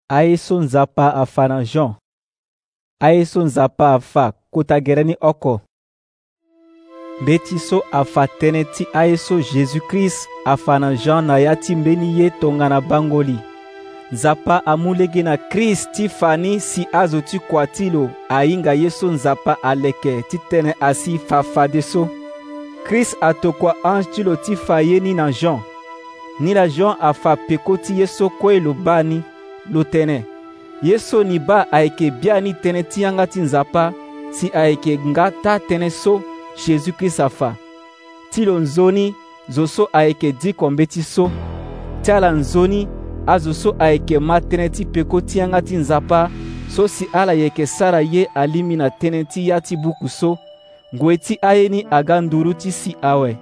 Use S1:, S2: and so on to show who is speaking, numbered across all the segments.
S1: Ayeso nzapa afa na Jean. Ayeso nzapa afa kota gereni oko. Beti so afa tene ti ayeso Jésus-Christ afa na Jean na yati mbeni ye tongana bangoli. Nzapa amulege na Christ ti fani si azo ti kwatilo ainga yeso nzapa aleke ti tene asi fafade so. Christ atokwa ange ti lo ti fa ye ni na Jean. Ni la Jean afa peko ti yeso kue lo bani lo tene. Yeso ni ba ayeke biani tene ti yanga ti nzapa si ayeke nga ta tene so Jésus-Christ afa. Ti lo nzoni zo so ayeke diko mbeti so. Ti ala nzoni azo so ayeke ma tënë ti peko ti yanga ti nzapa so si ala yeke sara ye alimi na tënë ti ya ti buku so ngue ti aye ni aga nduru ti si awe.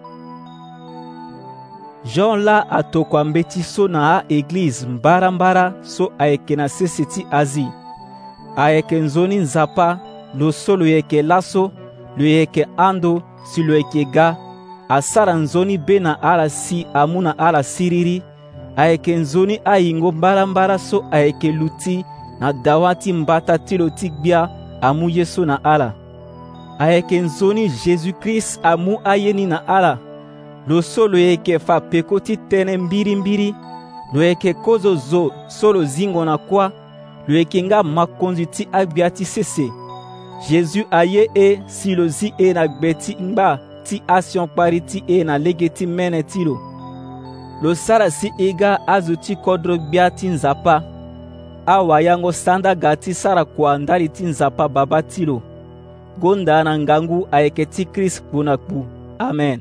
S1: Jean la atokua mbeti so na a-eglize mbara so ayeke na sese ti Asie. Ayeke nzoni nzapa lo so lo yeke laso lo yeke ando si lo yeke ga asara nzoni be na ala si amu na ala siriri. Ayeke nzoni ahingo mbara so ayeke luti na dawa ti mbata ti lo ti gbia amu ye so na ala. Ayeke nzoni Jésus-Christ amu aye ni na ala. Lo so lo yeke fa peko ti tënë mbiri lo yeke kozo zo so lo zingo na kuâ lo yeke nga makonzi ti agbia ti sese. Jésus aye e si lo zi e na gbe ti ngba ti asiongkpari ti e na lege ti mene ti lo. Lo sara si e ga azo ti kodro gbia ti nzapa awayango sanda ga ti sara kua ndali ti nzapa baba ti lo. Gonda na ngangu ayeke ti Christ kpu na kpu. Amen.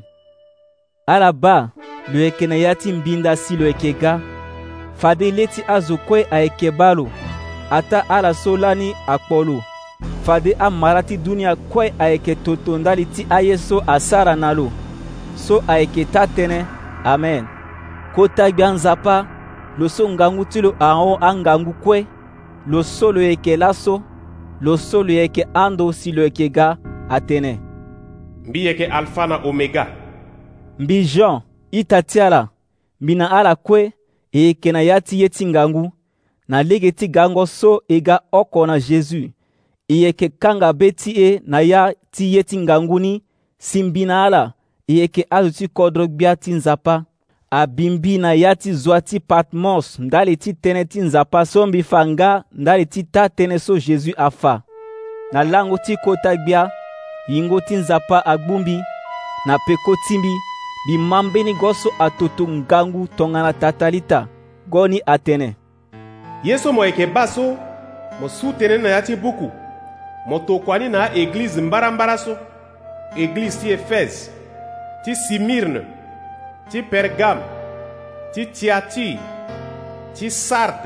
S1: Ala ba lo yeke na ya ti mbinda si lo yeke ga fade le ti azo kue ayeke ba lo ata ala so lani akpo lo fade amara ti dunia kue ayeke toto ndali ti aye so asara na lo so ayeke ta tënë. Amen. Kota gbia nzapa lo so ngangu ti lo ahon angangu kue lo so lo yeke laso lo so lo yeke ando si lo yeke ga atene.
S2: Mbi yeke alpha na omega.
S1: Mbi Jean ita ti ala mbi na ala kue e yeke na ya ti ye ti ngangu na lege ti gango so e ga oko na Jésus e yeke kanga be ti e na ya ti ye ti ngangu ni si mbi na ala e yeke azo ti kodro gbia ti nzapa abimbi na ya ti zwa ti Patmos ndali ti tënë ti nzapa so mbi fa nga ndali ti ta tënë so Jésus afa. Na lango ti kota gbia hingo ti nzapa agbumbi na peko ti mbi mbi ma mbeni go so atoto ngangu tongana tatalita go ni atene.
S2: Ye so mo yeke ba so mo su tene na ya ti buku mo tokua ni na église mbara so église ti Efese ti Simirne ti Pergame ti Tiatire ti Sarde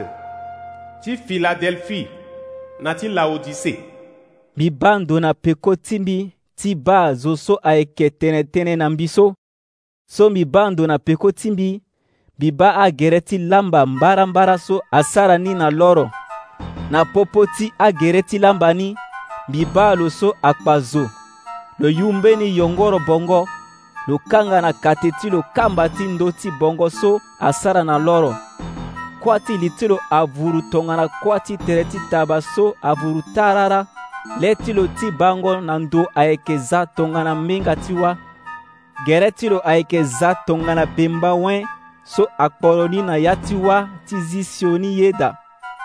S2: ti Philadelphie na ti Laodicée.
S1: Mbi ba ndo na peko ti mbi ti ba zo so ayeke tënë na mbi so mbi ba ndo na peko ti mbi ba agere ti lamba mbara so asara ni na loro na popo ti agere ti lamba ni mbi ba lo so akpa zo lo yumbe ni yongoro bongo lo kanga na kate ti lo kamba ti ndo ti bongo so asara na loro kuâ ti li ti lo avuru tongana kuâ ti tere ti taba so avuru tarara le ti lo ti bango na ndo ayeke za tongana mbenga ti wâ gere ti lo ayeke za tongana bemba wen so akpolo ni na ya ti wâ ti zi sio ni ye da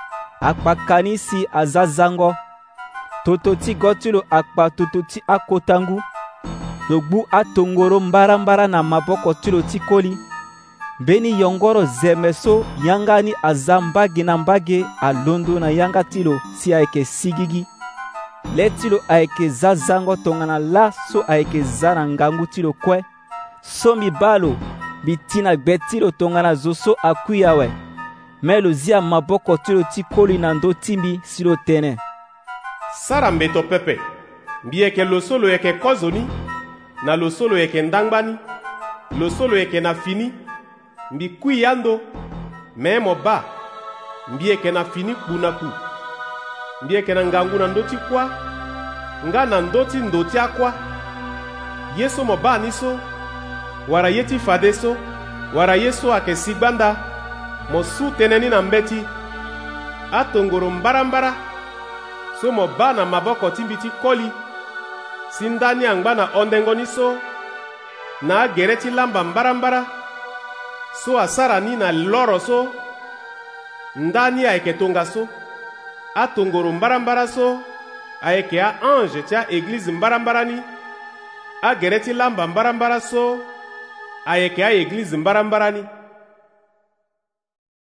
S1: akpa ni si aza zango toto ti go ti lo akpa toto ti akotangu lo gbu atongoro mbara na maboko ti lo ti koli mbeni yongoro zeme so yanga ni aza mbage na mbage alondo na yanga ti lo si ayeke sigigi le ti lo ayeke za zango tongana la so ayeke za na ngangu ti lo kue so mbi ba lo mbi ti na gbe ti lo tongana zo so akui awe me lo zi amaboko ti lo ti koli na ndö ti mbi si lo tene.
S2: Sara mbeto pepe mbi yeke lo so lo yeke kozo ni na lo so lo yeke ndangba ni lo so lo yeke na fini mbi kui ando me mo ba mbi yeke na fini kpu na kpu mbi yeke na ngangu na ndö ti kuâ nga na ndö ti ndo ti akuâ ye so mo ba ni so wara ye ti fade so wara ye so ayeke si gbanda mo su tënë ni na mbeti atongoro mbarambara so mo ba na maboko ti mbi ti koli si ndani angba na ondengo ni so na agere ti lamba mbarambara so asara ni na loro so ndani ayeke tonga so atongoro mbarambara so ayeke ange ti église mbarambara ni agere ti lamba mbarambara so ayeke église mbarambara ni